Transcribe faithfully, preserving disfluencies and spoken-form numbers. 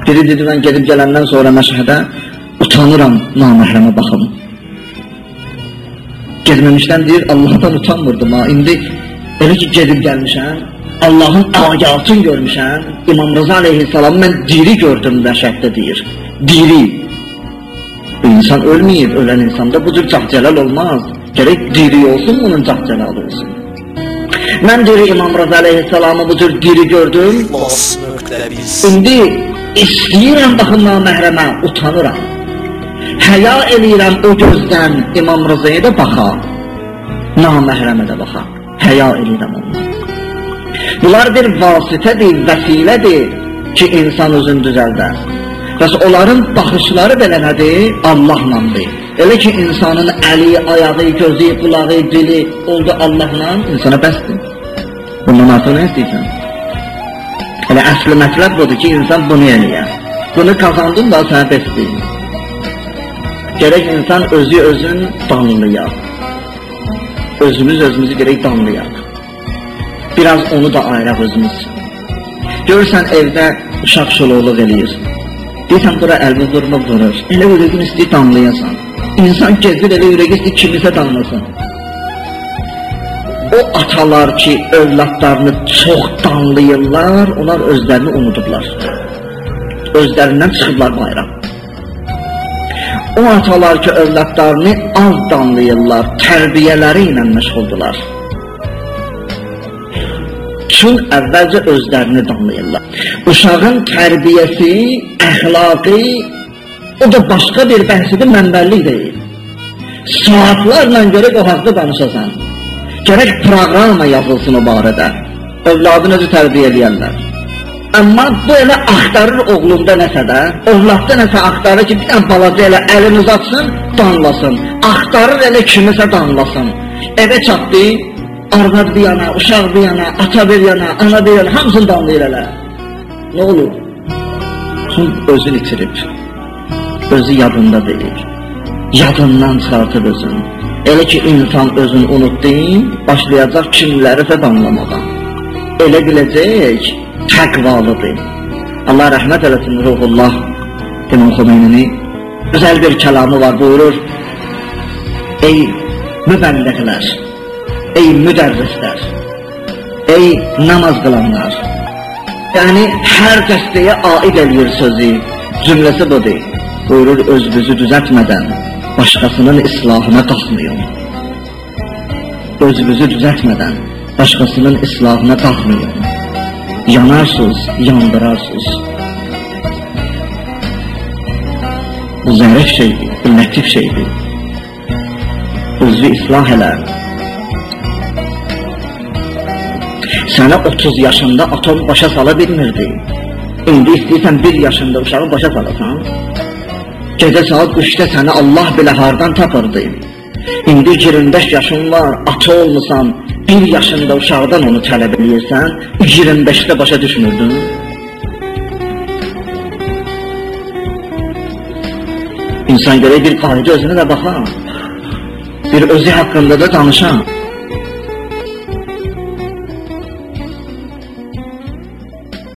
Biri dedi, mən gedib gələndən sonra məşhədə utanıram naməhrəmə baxım. Gedməmişdən deyir, Allahdan utanmırdım ha. İndi elə ki gedib gəlmişəm, Allahın ayatını görmüşəm, İmam Rıza aleyhissalamı mən diri gördüm məşhəddə deyir. Diri. Bu insan ölməyib, ölən insanda bu cür cahcəlal olmaz. Gerek diri olsun, bunun cahcəlal olsun. Mən diri İmam Rıza aleyhissalamı bu cür diri gördüm. İndi istəyirəm baxın naməhrəmə, utanıram. Həya eləyirəm o gözdən İmam Rıza'ya da baxa, naməhrəmə də baxa. Həya eləyirəm ondan. Bunlar bir vasitədir, vəsilədir ki, insan özünü düzəldər. Bəs onların baxışları belə nədir? Allahlandır. Elə ki, insanın əli, ayağı, gözü, qulağı, dili oldu Allahla, insana bəsdir. Bundan artıq nə istəyirsən? Elə əsli mətləb budur ki, insan bunu eləyər. Bunu kazandın da sənə bəsdir. Gerek insan özü özün danlayaq. Özümüz özümüzü gerek danlayaq. Biraz onu da ayıraq özümüz. Görürsən evdə uşaq şuluqluq eləyir. Deyirsən bura əlbi vurmaq vurur. Elə ürəqin istəyir danlayasan. İnsan gezir elə ürəqin istəyir kimisə danlasın. O atalar ki övladlarını çox danlayırlar, onlar özlərini unudublar. Özlərindən çıxıblar bayram. O atalar ki övladlarını az danlayırlar, tərbiyələri ilə məşğuldular. Çün əvvəlcə özlərini danlayırlar. Uşağın tərbiyəsi, əxlaqı, o da başqa bir bəhsidir, mənbəllik deyil. Saatlarla görək o haqda danışasan. Gərək proqrama yazılsın o barədə. Övladı necə tərbiyə edərlər. Amma bu elə axtarır oğlunda nəsə də, oğladda nəsə axtarır ki, bir dənə balaca elə əlini uzatsın, danlasın. Axtarır elə kimisə danlasın. Evə çatdı, arvad bir yana, uşaq bir yana, ata bir yana, ana bir yana, hamısını danlayır elə. Nə olur? Çünki özünü itirib, özü yadında deyil, yadından çıxartır özün. Elə ki, insan özünü unutdu, başlayacaq kimlərisə danlamadan. Elə biləcək, təqvalıdır. Allah rəhmət eləsin, ruhullah, İmam Xümeyninin güzel bir kəlamı var, buyurur. Ey mübəlliğlər, ey müdərrislər, ey namaz qılanlar. Yəni, hər dəstəyə aid eləyir sözü, cümləsi budur. Buyurur, özünüzü düzəltmədən başqasının islahına qalxmayın. Özünüzü düzəltmədən başqasının islahına qalxmayın. Yanarsınız, yandırarsınız. Bu zərif şeydir, bu lətif şeydir. Özü islah elə. Sənə otuz yaşında atom başa sala bilmirdi. İndi istəyirsən bir yaşında uşağı başa salasan. Gecə saat üçdə səni Allah belə hardan tapırdı. İndi iyirmi beş yaşın var, ata olmusan, bir yaşında uşaqdan onu tələb eləyirsən, iyirmi beşdə başa düşmürdün. İnsan görək bir qayda özünə də baxan, bir özü haqqında da danışan.